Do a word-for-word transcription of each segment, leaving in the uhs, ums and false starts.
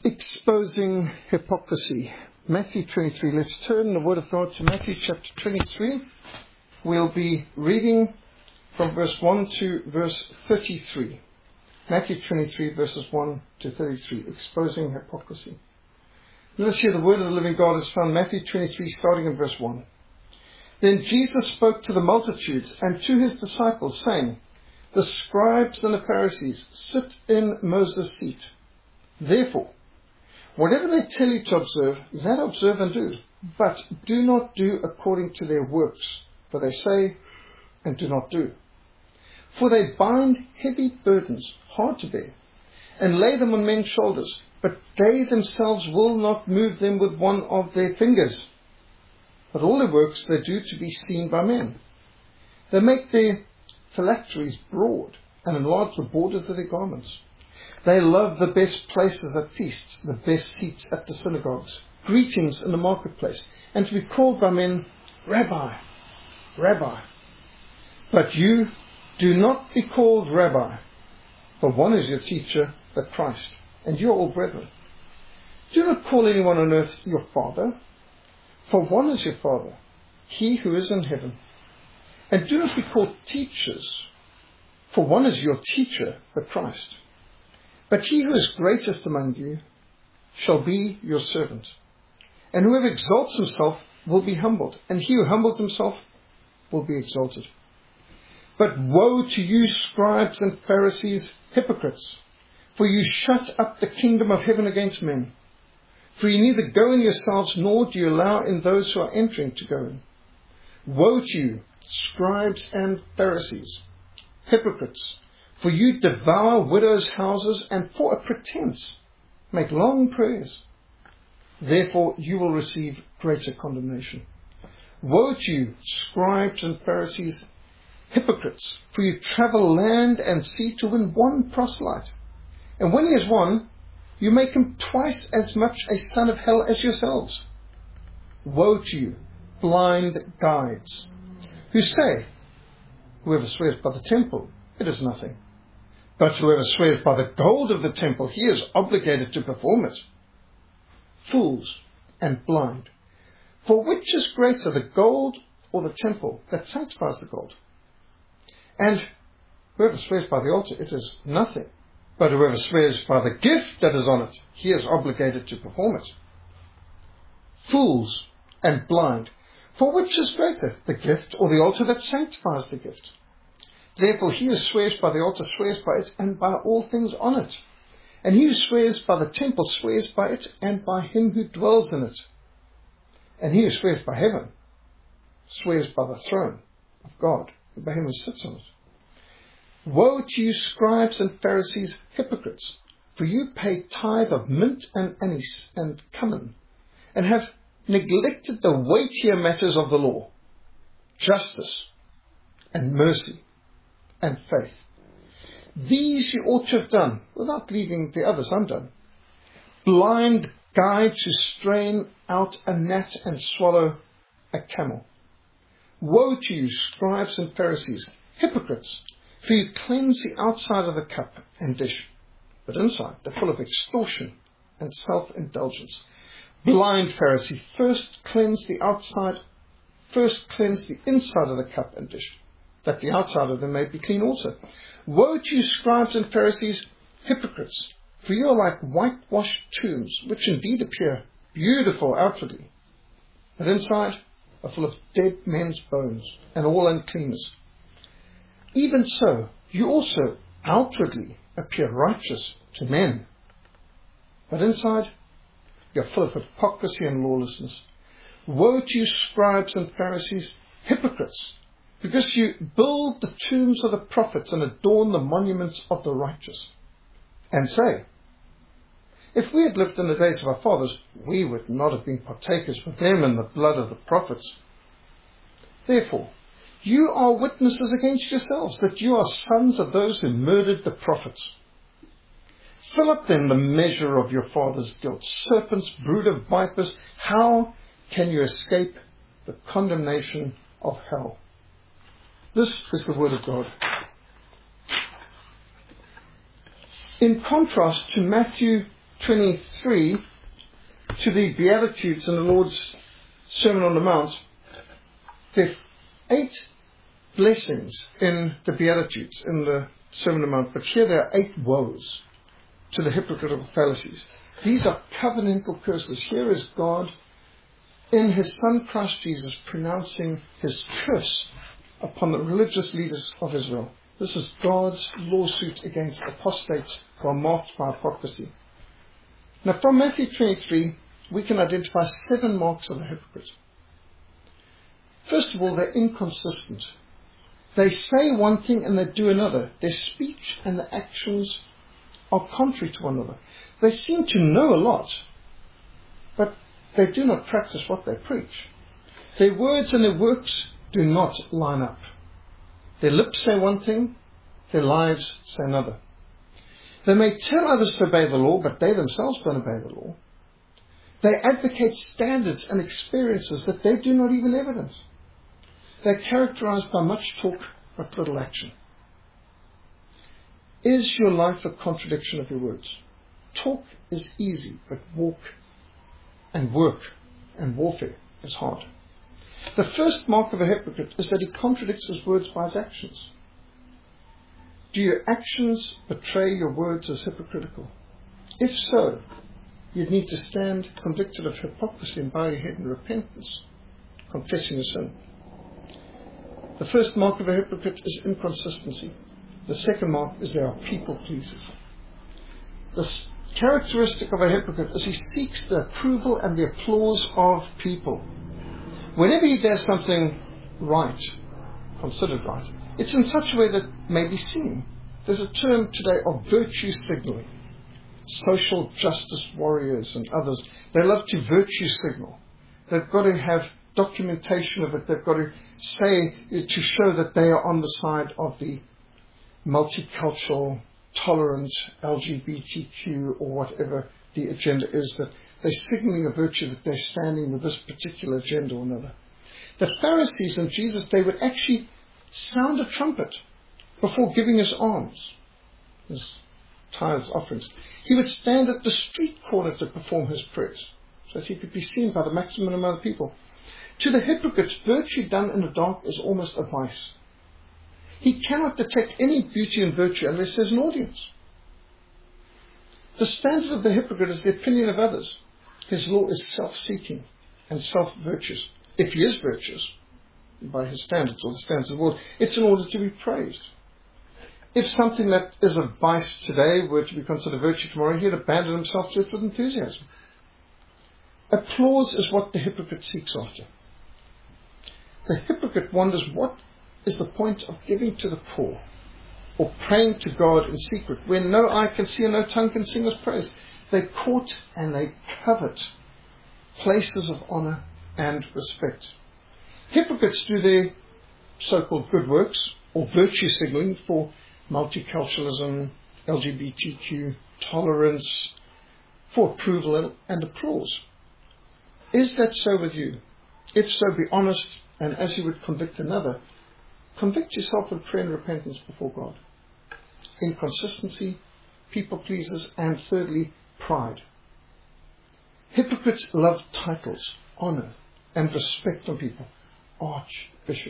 Exposing hypocrisy. Matthew twenty-three. Let's turn the Word of God to Matthew chapter twenty-three. We'll be reading from verse one to verse thirty-three. Matthew twenty-three, verses one to thirty-three. Exposing hypocrisy. Let us hear the Word of the living God is found Matthew twenty-three, starting in verse one. Then Jesus spoke to the multitudes and to his disciples, saying, The scribes and the Pharisees sit in Moses' seat. Therefore, whatever they tell you to observe, that observe and do. But do not do according to their works, for they say and do not do. For they bind heavy burdens, hard to bear, and lay them on men's shoulders, but they themselves will not move them with one of their fingers. But all their works they do to be seen by men. They make their phylacteries broad, and enlarge the borders of their garments. They love the best places at feasts, the best seats at the synagogues, greetings in the marketplace, and to be called by men, Rabbi, Rabbi. But you do not be called Rabbi, for one is your teacher, the Christ, and you are all brethren. Do not call anyone on earth your father, for one is your Father, he who is in heaven. And do not be called teachers, for one is your teacher, the Christ. But he who is greatest among you shall be your servant. And whoever exalts himself will be humbled, and he who humbles himself will be exalted. But woe to you, scribes and Pharisees, hypocrites, for you shut up the kingdom of heaven against men. For you neither go in yourselves, nor do you allow in those who are entering to go in. Woe to you, scribes and Pharisees, hypocrites, for you devour widows' houses, and for a pretense make long prayers. Therefore you will receive greater condemnation. Woe to you, scribes and Pharisees, hypocrites, for you travel land and sea to win one proselyte. And when he is won, you make him twice as much a son of hell as yourselves. Woe to you, blind guides, who say, Whoever swears by the temple, it is nothing. But whoever swears by the gold of the temple, he is obligated to perform it. Fools and blind. For which is greater, the gold or the temple that sanctifies the gold? And whoever swears by the altar, it is nothing. But whoever swears by the gift that is on it, he is obligated to perform it. Fools and blind. For which is greater, the gift or the altar that sanctifies the gift? Therefore he who swears by the altar swears by it and by all things on it. And he who swears by the temple swears by it and by him who dwells in it. And he who swears by heaven swears by the throne of God, and by him who sits on it. Woe to you, scribes and Pharisees, hypocrites, for you pay tithe of mint and anise and cumin, and have neglected the weightier matters of the law, justice and mercy and faith. These you ought to have done, without leaving the others undone. Blind guides who strain out a gnat and swallow a camel. Woe to you, scribes and Pharisees, hypocrites, for you cleanse the outside of the cup and dish, but inside they're full of extortion and self-indulgence. Blind Pharisee, first cleanse the outside, first cleanse the inside of the cup and dish, that the outside of them may be clean also. Woe to you, scribes and Pharisees, hypocrites, for you are like whitewashed tombs, which indeed appear beautiful outwardly, but inside are full of dead men's bones and all uncleanness. Even so, you also outwardly appear righteous to men, but inside you are full of hypocrisy and lawlessness. Woe to you, scribes and Pharisees, hypocrites, because you build the tombs of the prophets and adorn the monuments of the righteous, and say, If we had lived in the days of our fathers, we would not have been partakers with them in the blood of the prophets. Therefore, you are witnesses against yourselves that you are sons of those who murdered the prophets. Fill up then the measure of your father's guilt. Serpents, brood of vipers, how can you escape the condemnation of hell? This is the word of God. In contrast to Matthew twenty-three to the Beatitudes in the Lord's Sermon on the Mount, there are eight blessings in the Beatitudes, in the Sermon on the Mount, but here there are eight woes to the hypocritical Pharisees. These are covenantal curses. Here is God in his Son Christ Jesus pronouncing his curse upon the religious leaders of Israel. This is God's lawsuit against apostates who are marked by hypocrisy. Now from Matthew twenty-three, we can identify seven marks of a hypocrite. First of all, they're inconsistent. They say one thing and they do another. Their speech and their actions are contrary to one another. They seem to know a lot, but they do not practice what they preach. Their words and their works do not line up. Their lips say one thing, their lives say another. They may tell others to obey the law, but they themselves don't obey the law. They advocate standards and experiences that they do not even evidence. They're characterized by much talk but little action. Is your life a contradiction of your words? Talk is easy, but walk and work and warfare is hard. The first mark of a hypocrite is that he contradicts his words by his actions. Do your actions betray your words as hypocritical? If so, you'd need to stand convicted of hypocrisy and bow your head in repentance, confessing your sin. The first mark of a hypocrite is inconsistency. The second mark is they are people pleasers. The characteristic of a hypocrite is he seeks the approval and the applause of people. Whenever he does something right, considered right, it's in such a way that may be seen. There's a term today of virtue signaling. Social justice warriors and others, they love to virtue signal. They've got to have documentation of it. They've got to say, to show that they are on the side of the multicultural, tolerant, L G B T Q or whatever the agenda is, that they're signaling a virtue that they're standing with this particular agenda or another. The Pharisees and Jesus, they would actually sound a trumpet before giving his alms, his tithes, offerings. He would stand at the street corner to perform his prayers, so that he could be seen by the maximum amount of people. To the hypocrites, virtue done in the dark is almost a vice. He cannot detect any beauty and virtue unless there's an audience. The standard of the hypocrite is the opinion of others. His law is self-seeking and self-virtuous. If he is virtuous, by his standards or the standards of the world, it's in order to be praised. If something that is a vice today were to be considered virtue tomorrow, he'd abandon himself to it with enthusiasm. Applause is what the hypocrite seeks after. The hypocrite wonders what is the point of giving to the poor or praying to God in secret when no eye can see and no tongue can sing his praise. They court and they covet places of honor and respect. Hypocrites do their so-called good works or virtue signaling for multiculturalism, L G B T Q, tolerance, for approval and applause. Is that so with you? If so, be honest, and as you would convict another, convict yourself in prayer and repentance before God. Inconsistency, people pleasers, and thirdly, pride. Hypocrites love titles, honor, and respect from people. Archbishop,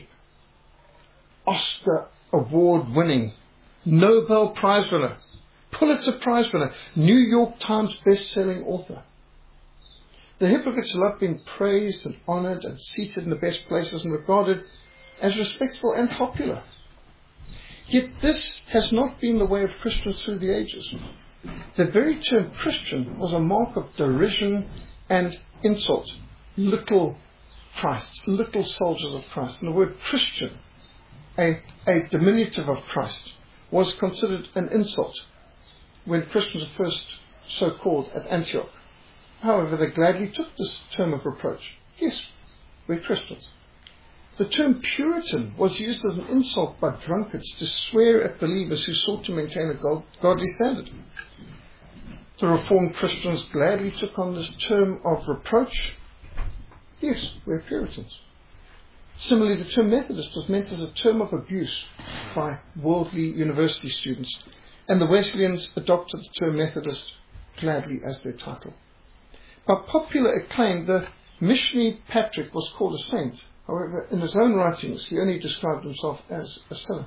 Oscar award winning, Nobel Prize winner, Pulitzer Prize winner, New York Times best-selling author. The hypocrites love being praised and honored and seated in the best places and regarded as respectful and popular. Yet this has not been the way of Christians through the ages. The very term Christian was a mark of derision and insult. Little Christ, little soldiers of Christ. And the word Christian, a, a diminutive of Christ, was considered an insult when Christians were first so called at Antioch. However, they gladly took this term of reproach. Yes, we're Christians. The term Puritan was used as an insult by drunkards to swear at believers who sought to maintain a godly standard. The Reformed Christians gladly took on this term of reproach. Yes, we're Puritans. Similarly, the term Methodist was meant as a term of abuse by worldly university students, and the Wesleyans adopted the term Methodist gladly as their title. By popular acclaim, the missionary Patrick was called a saint. However, in his own writings, he only described himself as a sinner.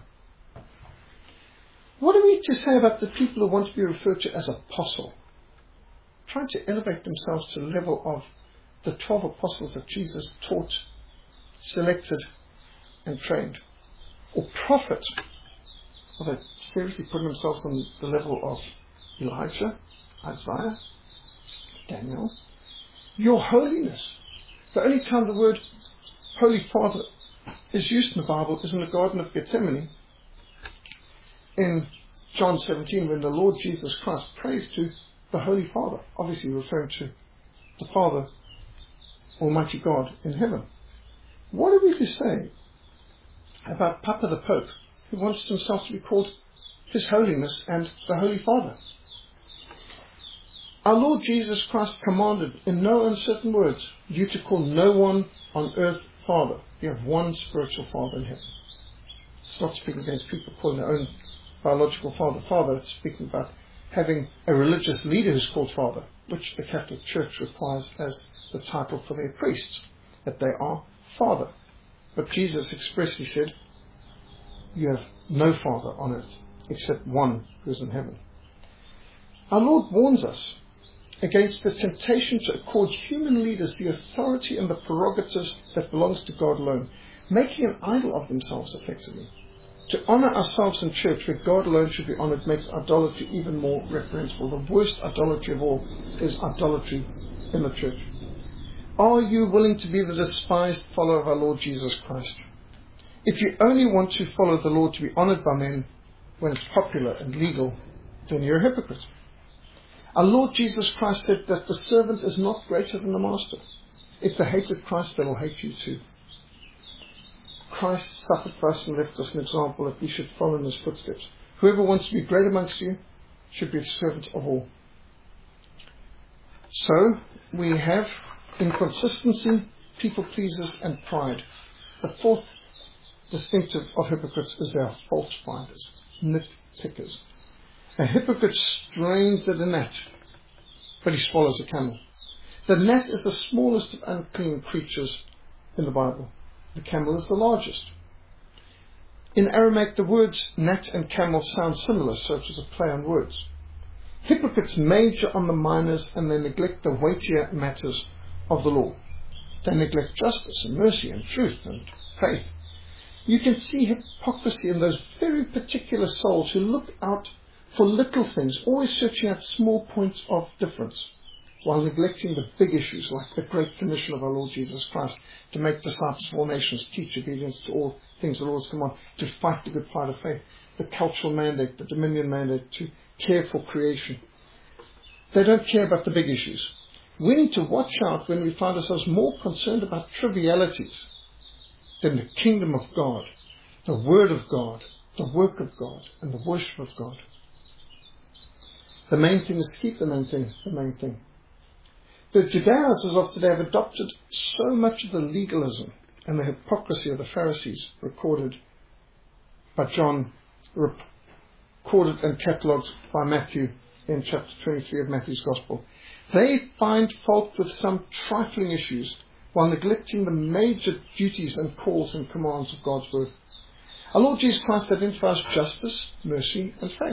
What are we to say about the people who want to be referred to as apostle? Trying to elevate themselves to the level of the twelve apostles that Jesus taught, selected, and trained. Or prophet. Are they seriously putting themselves on the level of Elijah, Isaiah, Daniel? Your holiness. The only time the word Holy Father is used in the Bible is in the Garden of Gethsemane in John seventeen, when the Lord Jesus Christ prays to the Holy Father, obviously referring to the Father, Almighty God in heaven. What are we to say about Papa the Pope, who wants himself to be called His Holiness and the Holy Father? Our Lord Jesus Christ commanded in no uncertain words you to call no one on earth Father. You have one spiritual Father in heaven. It's not speaking against people calling their own biological father Father. It's speaking about having a religious leader who's called Father, which the Catholic Church requires as the title for their priests, that they are Father. But Jesus expressly said, you have no Father on earth except one who is in heaven. Our Lord warns us against the temptation to accord human leaders the authority and the prerogatives that belongs to God alone, making an idol of themselves effectively. To honour ourselves in church where God alone should be honoured makes idolatry even more reprehensible. The worst idolatry of all is idolatry in the church. Are you willing to be the despised follower of our Lord Jesus Christ? If you only want to follow the Lord to be honoured by men when it's popular and legal, then you're a hypocrite. Our Lord Jesus Christ said that the servant is not greater than the master. If they hated Christ, they will hate you too. Christ suffered for us and left us an example that we should follow in His footsteps. Whoever wants to be great amongst you should be the servant of all. So, we have inconsistency, people pleasers, and pride. The fourth distinctive of hypocrites is they are fault finders, nitpickers. A hypocrite strains at a gnat, but he swallows a camel. The gnat is the smallest of unclean creatures in the Bible. The camel is the largest. In Aramaic, the words gnat and camel sound similar, so it is a play on words. Hypocrites major on the minors and they neglect the weightier matters of the law. They neglect justice and mercy and truth and faith. You can see hypocrisy in those very particular souls who look out for little things, always searching out small points of difference, while neglecting the big issues like the Great Commission of our Lord Jesus Christ, to make disciples of all nations, teach obedience to all things the Lord has commanded, to fight the good fight of faith, the cultural mandate, the dominion mandate, to care for creation. They don't care about the big issues. We need to watch out when we find ourselves more concerned about trivialities than the kingdom of God, the word of God, the work of God, and the worship of God. The main thing is to keep the main thing the main thing. The Judaizers of today have adopted so much of the legalism and the hypocrisy of the Pharisees recorded by John, recorded and catalogued by Matthew in chapter twenty-three of Matthew's Gospel. They find fault with some trifling issues while neglecting the major duties and calls and commands of God's word. Our Lord Jesus Christ identifies justice, mercy, and faith.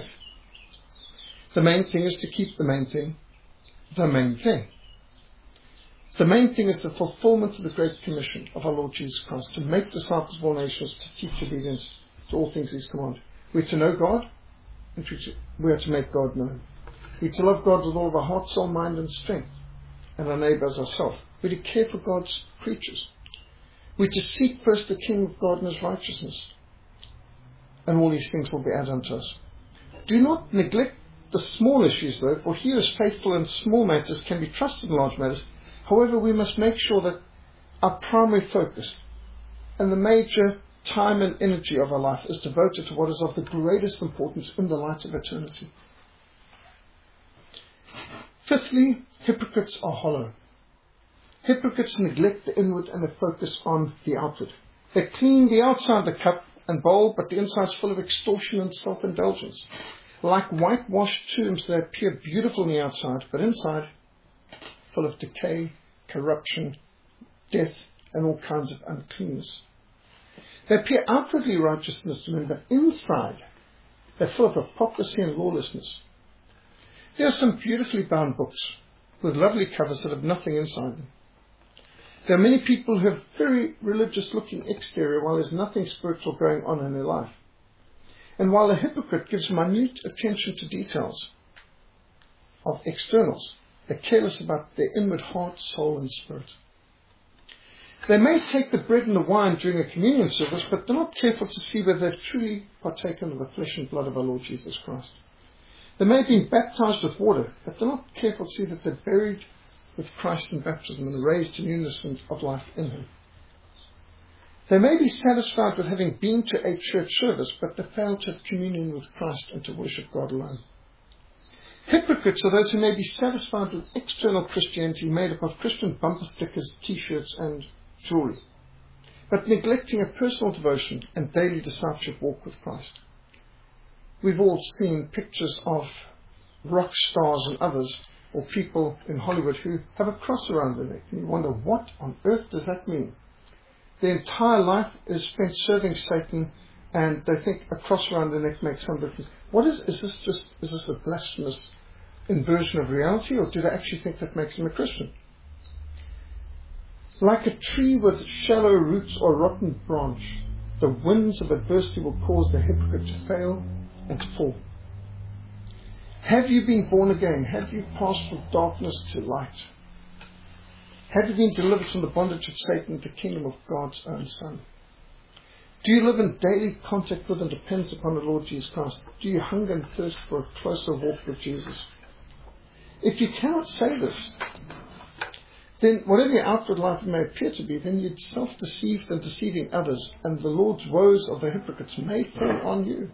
The main thing is to keep the main thing the main thing. The main thing is the fulfillment of the Great Commission of our Lord Jesus Christ, to make disciples of all nations, to teach obedience to all things He's commanded. We're to know God, and we are to make God known. We're to love God with all of our heart, soul, mind, and strength, and our neighbour as ourselves. We're to care for God's creatures. We're to seek first the King of God and His righteousness, and all these things will be added unto us. Do not neglect the small issues, though, for He who is faithful in small matters can be trusted in large matters. However, we must make sure that our primary focus and the major time and energy of our life is devoted to what is of the greatest importance in the light of eternity. Fifthly, hypocrites are hollow. Hypocrites neglect the inward and they focus on the outward. They clean the outside the cup and bowl, but the inside's full of extortion and self-indulgence. Like whitewashed tombs, they appear beautiful on the outside, but inside, full of decay, corruption, death, and all kinds of uncleanness. They appear outwardly righteousness to men, but inside, they're full of hypocrisy and lawlessness. There are some beautifully bound books with lovely covers that have nothing inside them. There are many people who have very religious-looking exterior while there's nothing spiritual going on in their life. And while a hypocrite gives minute attention to details of externals, they're careless about their inward heart, soul, and spirit. They may take the bread and the wine during a communion service, but they're not careful to see whether they've truly partaken of the flesh and blood of our Lord Jesus Christ. They may have been baptized with water, but they're not careful to see that they're buried with Christ in baptism and raised to newness of life in Him. They may be satisfied with having been to a church service, but they fail to have communion with Christ and to worship God alone. Hypocrites are those who may be satisfied with external Christianity made up of Christian bumper stickers, t-shirts, and jewelry, but neglecting a personal devotion and daily discipleship walk with Christ. We've all seen pictures of rock stars and others, or people in Hollywood who have a cross around their neck, and you wonder, what on earth does that mean? Their entire life is spent serving Satan, and they think a cross around their neck makes some difference. What is, is this just, is this a blasphemous inversion of reality, or do they actually think that makes them a Christian? Like a tree with shallow roots or rotten branch, the winds of adversity will cause the hypocrite to fail and to fall. Have you been born again? Have you passed from darkness to light? Have you been delivered from the bondage of Satan to the kingdom of God's own Son? Do you live in daily contact with and depends upon the Lord Jesus Christ? Do you hunger and thirst for a closer walk with Jesus? If you cannot say this, then whatever your outward life may appear to be, then you're self-deceived and deceiving others, and the Lord's woes of the hypocrites may fall on you.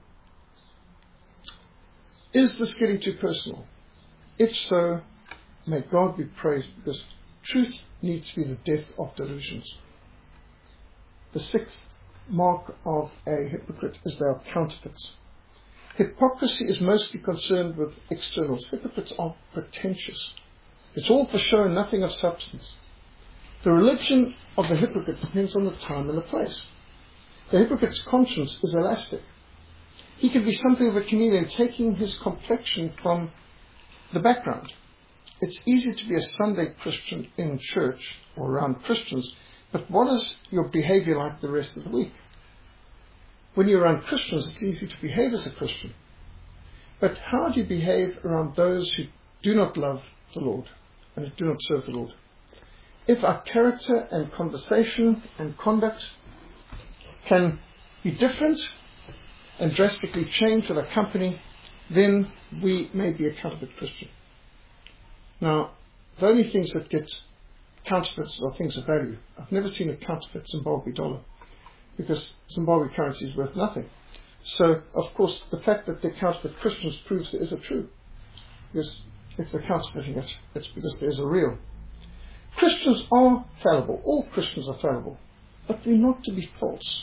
Is this getting too personal? If so, may God be praised, because truth needs to be the death of delusions. The sixth mark of a hypocrite is they are counterfeits. Hypocrisy is mostly concerned with externals. Hypocrites are pretentious. It's all for show and nothing of substance. The religion of the hypocrite depends on the time and the place. The hypocrite's conscience is elastic. He can be something of a chameleon, taking his complexion from the background. It's easy to be a Sunday Christian in church or around Christians, but what is your behavior like the rest of the week? When you're around Christians, it's easy to behave as a Christian. But how do you behave around those who do not love the Lord and who do not serve the Lord? If our character and conversation and conduct can be different and drastically change with our company, then we may be a counterfeit Christian. Now, the only things that get counterfeits are things of value. I've never seen a counterfeit Zimbabwe dollar, because Zimbabwe currency is worth nothing. So, of course, the fact that they're counterfeit Christians proves there is a true. Because if they're counterfeiting it, it's because there is a real. Christians are fallible. All Christians are fallible. But we're not to be false.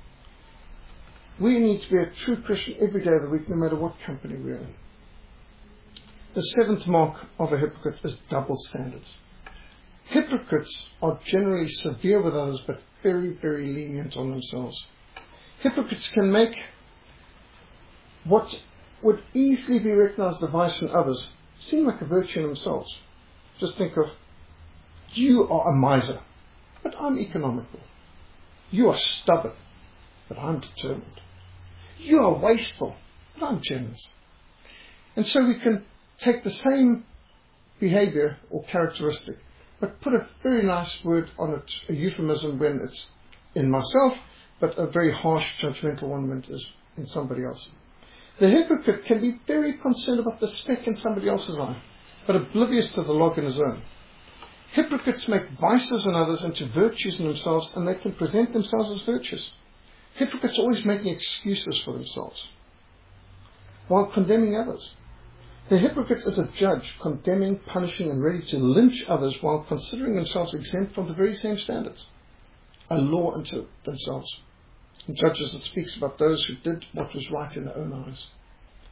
We need to be a true Christian every day of the week, no matter what company we're in. The seventh mark of a hypocrite is double standards. Hypocrites are generally severe with others, but very, very lenient on themselves. Hypocrites can make what would easily be recognized as a vice in others seem like a virtue in themselves. Just think of, you are a miser, but I'm economical. You are stubborn, but I'm determined. You are wasteful, but I'm generous. And so we can take the same behavior or characteristic, but put a very nice word on it, a euphemism when it's in myself, but a very harsh, judgmental one when it is in somebody else. The hypocrite can be very concerned about the speck in somebody else's eye, but oblivious to the log in his own. Hypocrites make vices in others into virtues in themselves, and they can present themselves as virtuous. Hypocrites are always making excuses for themselves while condemning others. The hypocrite is a judge, condemning, punishing, and ready to lynch others while considering themselves exempt from the very same standards, a law unto themselves. In Judges, it speaks about those who did what was right in their own eyes.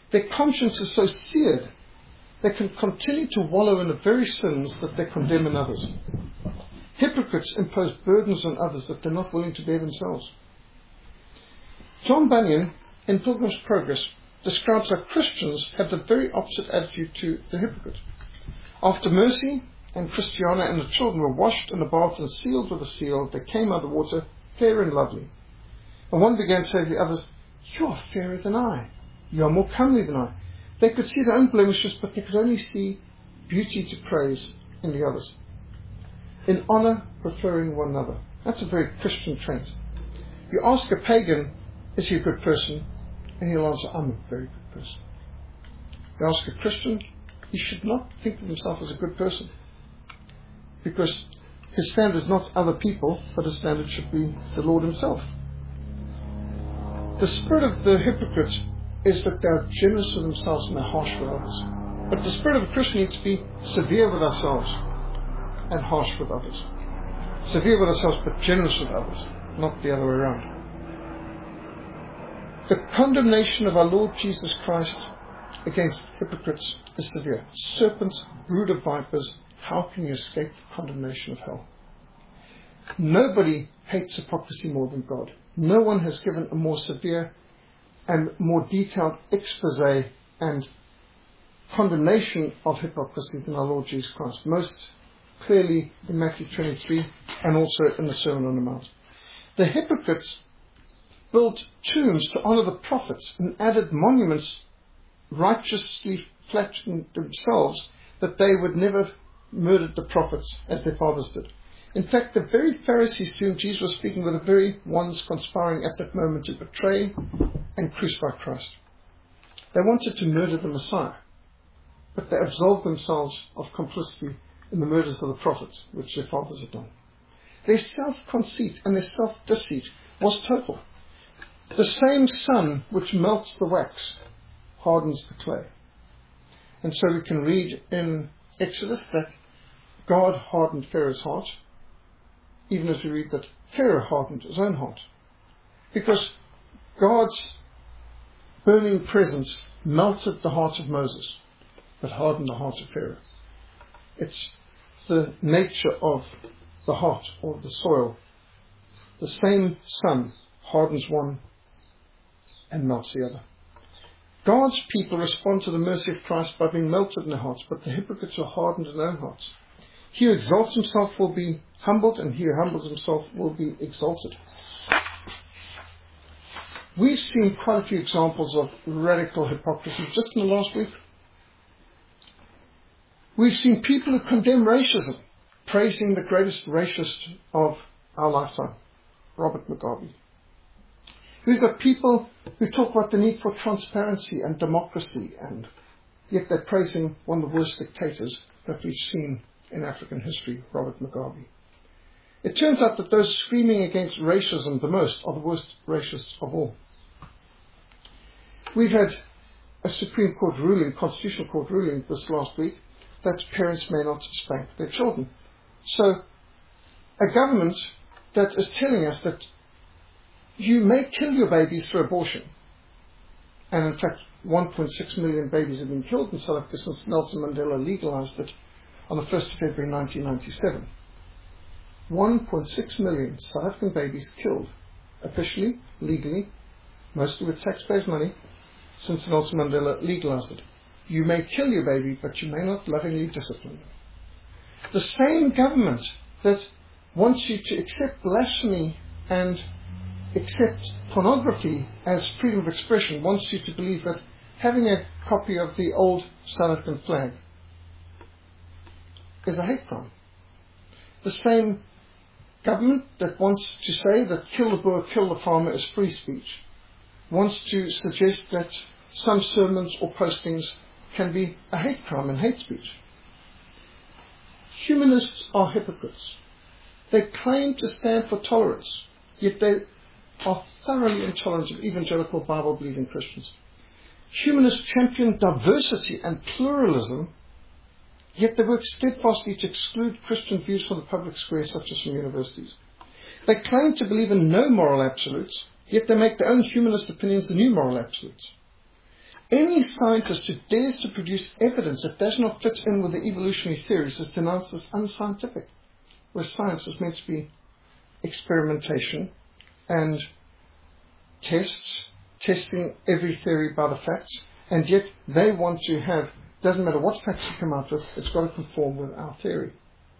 Their conscience is so seared, they can continue to wallow in the very sins that they condemn in others. Hypocrites impose burdens on others that they're not willing to bear themselves. John Bunyan, in Pilgrim's Progress, describes how Christians have the very opposite attitude to the hypocrite. After mercy and Christiana and the children were washed in the bath and sealed with a seal, they came out of the water fair and lovely. And one began to say to the others, "You are fairer than I. You are more comely than I." They could see their own blemishes, but they could only see beauty to praise in the others. In honour, preferring one another. That's a very Christian trait. You ask a pagan, "Is he a good person?" and he'll answer, "I'm a very good person." You ask a Christian, he should not think of himself as a good person, because his standard is not other people, but his standard should be the Lord himself. The spirit of the hypocrites is that they are generous with themselves and they're harsh with others. But the spirit of a Christian needs to be severe with ourselves and harsh with others. Severe with ourselves but generous with others, not the other way around. The condemnation of our Lord Jesus Christ against hypocrites is severe. Serpents, brood of vipers, how can you escape the condemnation of hell? Nobody hates hypocrisy more than God. No one has given a more severe and more detailed expose and condemnation of hypocrisy than our Lord Jesus Christ. Most clearly in Matthew twenty-three and also in the Sermon on the Mount. The hypocrites built tombs to honor the prophets and added monuments righteously flattering themselves that they would never have murdered the prophets as their fathers did. In fact, the very Pharisees to whom Jesus was speaking were the very ones conspiring at that moment to betray and crucify Christ. They wanted to murder the Messiah, but they absolved themselves of complicity in the murders of the prophets, which their fathers had done. Their self-conceit and their self-deceit was total. The same sun which melts the wax hardens the clay. And so we can read in Exodus that God hardened Pharaoh's heart, even as we read that Pharaoh hardened his own heart. Because God's burning presence melted the heart of Moses, but hardened the heart of Pharaoh. It's the nature of the heart or the soil. The same sun hardens one and melts the other. God's people respond to the mercy of Christ by being melted in their hearts, but the hypocrites are hardened in their own hearts. He who exalts himself will be humbled, and he who humbles himself will be exalted. We've seen quite a few examples of radical hypocrisy just in the last week. We've seen people who condemn racism, praising the greatest racist of our lifetime, Robert Mugabe. We've got people who talk about the need for transparency and democracy, and yet they're praising one of the worst dictators that we've seen in African history, Robert Mugabe. It turns out that those screaming against racism the most are the worst racists of all. We've had a Supreme Court ruling, Constitutional Court ruling this last week, that parents may not spank their children. So, a government that is telling us that you may kill your babies through abortion. And in fact, one point six million babies have been killed in South Africa since Nelson Mandela legalized it on the first of February nineteen ninety-seven. one point six million South African babies killed, officially, legally, mostly with taxpayers' money, since Nelson Mandela legalized it. You may kill your baby, but you may not lovingly discipline them. The same government that wants you to accept blasphemy and accept pornography as freedom of expression wants you to believe that having a copy of the old South African flag is a hate crime. The same government that wants to say that kill the Boer, kill the farmer is free speech wants to suggest that some sermons or postings can be a hate crime and hate speech. Humanists are hypocrites. They claim to stand for tolerance, yet they are thoroughly intolerant of evangelical Bible-believing Christians. Humanists champion diversity and pluralism, yet they work steadfastly to exclude Christian views from the public square, such as from universities. They claim to believe in no moral absolutes, yet they make their own humanist opinions the new moral absolutes. Any scientist who dares to produce evidence that does not fit in with the evolutionary theories is denounced as unscientific, where science is meant to be experimentation and tests, testing every theory by the facts, and yet they want to have, doesn't matter what facts you come out with, it's got to conform with our theory.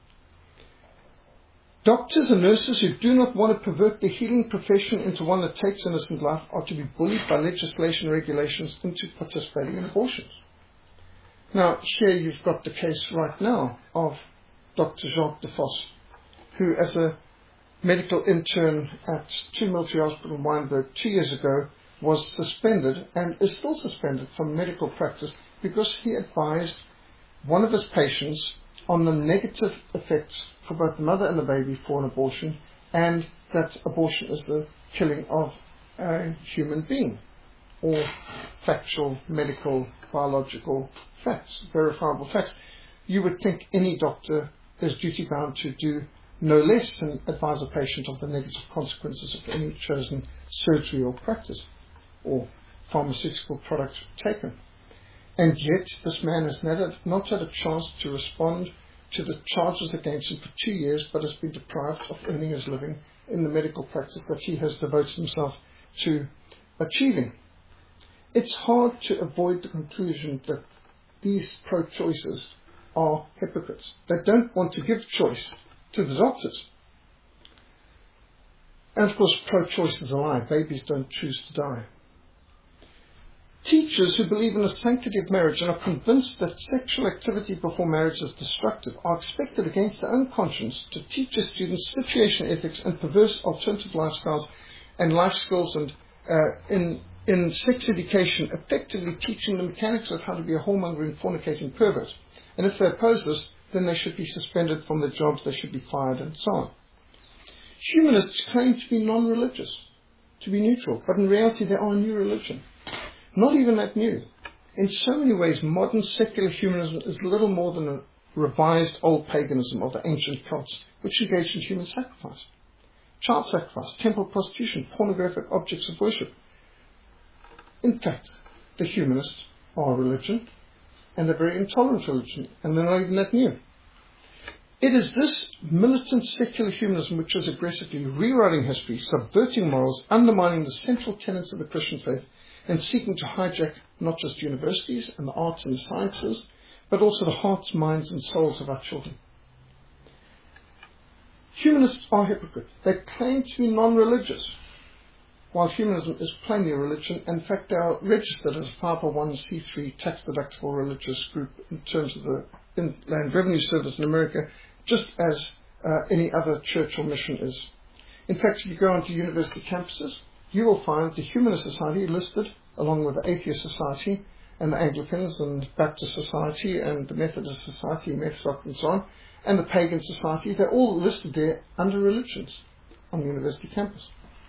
Doctors and nurses who do not want to pervert the healing profession into one that takes innocent life are to be bullied by legislation and regulations into participating in abortions. Now, here you've got the case right now of Doctor Jacques Defosse, who as a medical intern at two Military Hospital in Wynberg two years ago was suspended and is still suspended from medical practice because he advised one of his patients on the negative effects for both the mother and the baby for an abortion, and that abortion is the killing of a human being, or factual, medical, biological facts, verifiable facts. You would think any doctor is duty bound to do no less than advise a patient of the negative consequences of any chosen surgery or practice or pharmaceutical product taken. And yet this man has never, not had a chance to respond to the charges against him for two years, but has been deprived of earning his living in the medical practice that he has devoted himself to achieving. It's hard to avoid the conclusion that these pro-choicers are hypocrites. They don't want to give choice to the doctors. And of course, pro-choice is a lie. Babies don't choose to die. Teachers who believe in the sanctity of marriage and are convinced that sexual activity before marriage is destructive are expected against their own conscience to teach their students situational ethics and perverse alternative lifestyles and life skills, and uh, in, in sex education, effectively teaching the mechanics of how to be a whoremongering, fornicating pervert. And if they oppose this, then they should be suspended from their jobs, they should be fired, and so on. Humanists claim to be non-religious, to be neutral, but in reality they are a new religion. Not even that new. In so many ways, modern secular humanism is little more than a revised old paganism of the ancient cults, which engaged in human sacrifice, child sacrifice, temple prostitution, pornographic objects of worship. In fact, the humanists are a religion, and a very intolerant religion, and they're not even that new. It is this militant secular humanism which is aggressively rewriting history, subverting morals, undermining the central tenets of the Christian faith, and seeking to hijack not just universities and the arts and the sciences, but also the hearts, minds, and souls of our children. Humanists are hypocrites. They claim to be non-religious, while humanism is plainly a religion. In fact, they are registered as a five oh one c three tax-deductible religious group in terms of the Inland Revenue Service in America, just as uh, any other church or mission is. In fact, if you go onto university campuses, you will find the Humanist Society listed along with the Atheist Society and the Anglicans and Baptist Society and the Methodist Society, Methodist and so on, and the Pagan Society. They're all listed there under religions on the university campus.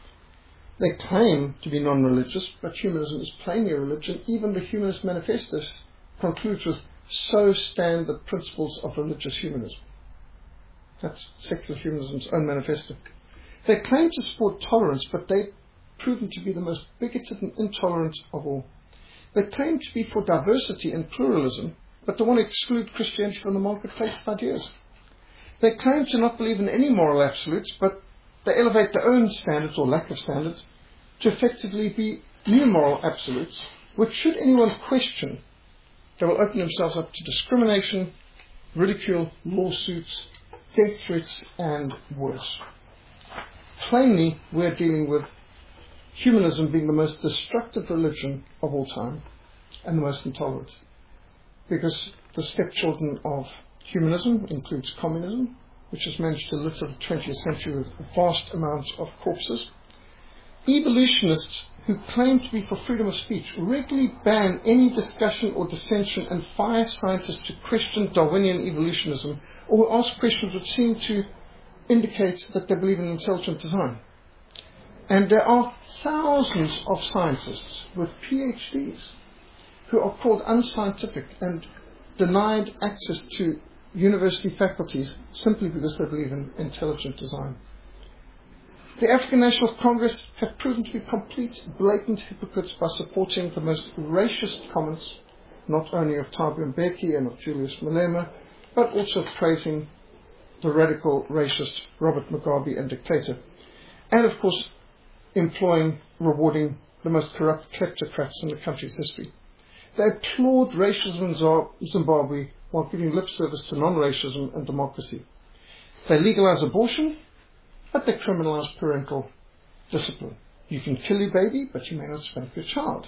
They claim to be non-religious, but humanism is plainly a religion. Even the Humanist Manifesto concludes with, "So stand the principles of religious humanism." That's secular humanism's own manifesto. They claim to support tolerance, but they've proven to be the most bigoted and intolerant of all. They claim to be for diversity and pluralism, but they want to exclude Christianity from the marketplace of ideas. They claim to not believe in any moral absolutes, but they elevate their own standards, or lack of standards, to effectively be new moral absolutes, which, should anyone question, they will open themselves up to discrimination, ridicule, lawsuits, death threats, and worse. Plainly, we're dealing with humanism being the most destructive religion of all time and the most intolerant. Because the stepchildren of humanism includes communism, which has managed to litter the twentieth century with a vast amount of corpses. Evolutionists who claim to be for freedom of speech regularly ban any discussion or dissension and fire scientists to question Darwinian evolutionism, or who ask questions which seem to indicate that they believe in intelligent design. And there are thousands of scientists with PhDs who are called unscientific and denied access to university faculties simply because they believe in intelligent design. The African National Congress have proven to be complete, blatant hypocrites by supporting the most racist comments, not only of Thabo Mbeki and of Julius Malema, but also praising the radical racist Robert Mugabe and dictator, and of course employing, rewarding the most corrupt kleptocrats in the country's history. They applaud racism in Zimbabwe while giving lip service to non-racism and democracy. They legalize abortion, but they criminalize parental discipline. You can kill your baby, but you may not spank your child.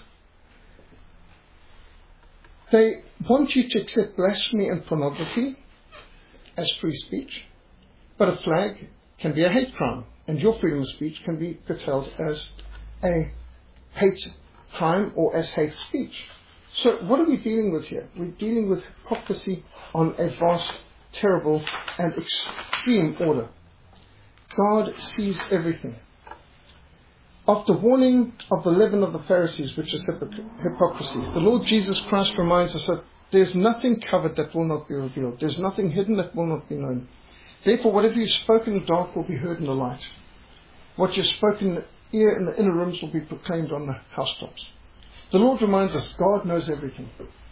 They want you to accept blasphemy and pornography as free speech, but a flag can be a hate crime, and your freedom of speech can be curtailed as a hate crime or as hate speech. So what are we dealing with here? We're dealing with hypocrisy on a vast, terrible, and extreme order. God sees everything. After warning of the leaven of the Pharisees, which is hypocrisy, the Lord Jesus Christ reminds us that there's nothing covered that will not be revealed. There's nothing hidden that will not be known. Therefore, whatever you spoke in the dark will be heard in the light. What you spoke in the ear in the inner rooms will be proclaimed on the housetops. The Lord reminds us God knows everything.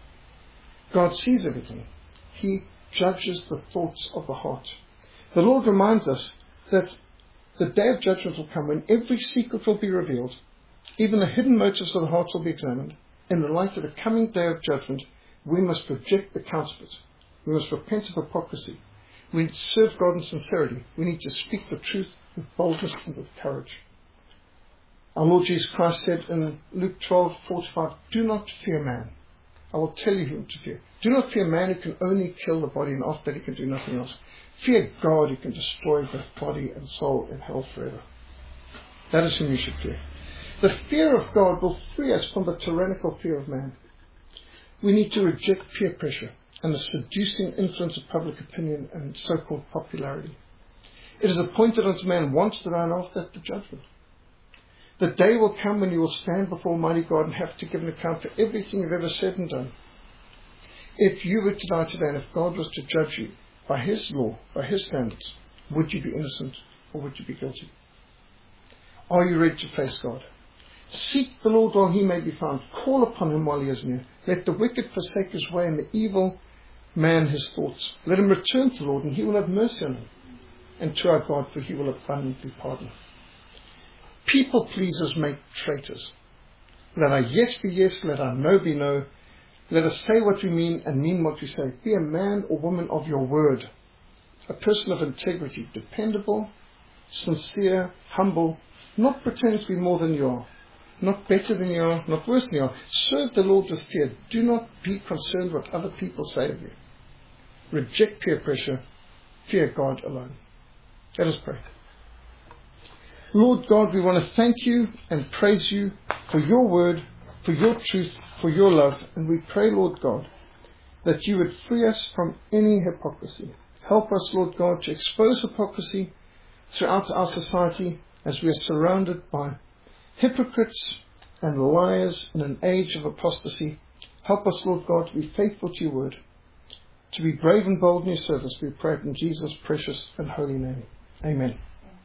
God sees everything. He judges the thoughts of the heart. The Lord reminds us that the day of judgment will come when every secret will be revealed, even the hidden motives of the heart will be examined. In the light of the coming day of judgment, we must reject the counterfeit. We must repent of hypocrisy. We need to serve God in sincerity. We need to speak the truth with boldness and with courage. Our Lord Jesus Christ said in Luke twelve forty-five, do not fear man. I will tell you whom to fear. Do not fear man who can only kill the body, and after that he can do nothing else. Fear God who can destroy both body and soul in hell forever. That is whom you should fear. The fear of God will free us from the tyrannical fear of man. We need to reject peer pressure and the seducing influence of public opinion and so-called popularity. It is appointed unto man once to die, and after that the judgment. The day will come when you will stand before Almighty God and have to give an account for everything you've ever said and done. If you were to die today, and if God was to judge you by His law, by His standards, would you be innocent or would you be guilty? Are you ready to face God? Seek the Lord while He may be found. Call upon Him while He is near. Let the wicked forsake his way and the evil man his thoughts. Let him return to the Lord, and He will have mercy on him, and to our God, for He will abundantly pardon. People pleasers make traitors. Let our yes be yes, let our no be no. Let us say what we mean and mean what we say. Be a man or woman of your word, a person of integrity, dependable, sincere, humble, not pretending to be more than you are, not better than you are, not worse than you are. Serve the Lord with fear. Do not be concerned what other people say of you. Reject peer pressure. Fear God alone. Let us pray. Lord God, we want to thank you and praise you for your word, for your truth, for your love. And we pray, Lord God, that you would free us from any hypocrisy. Help us, Lord God, to expose hypocrisy throughout our society as we are surrounded by hypocrites and liars in an age of apostasy. Help us, Lord God, to be faithful to your word, to be brave and bold in your service. We pray it in Jesus' precious and holy name. Amen.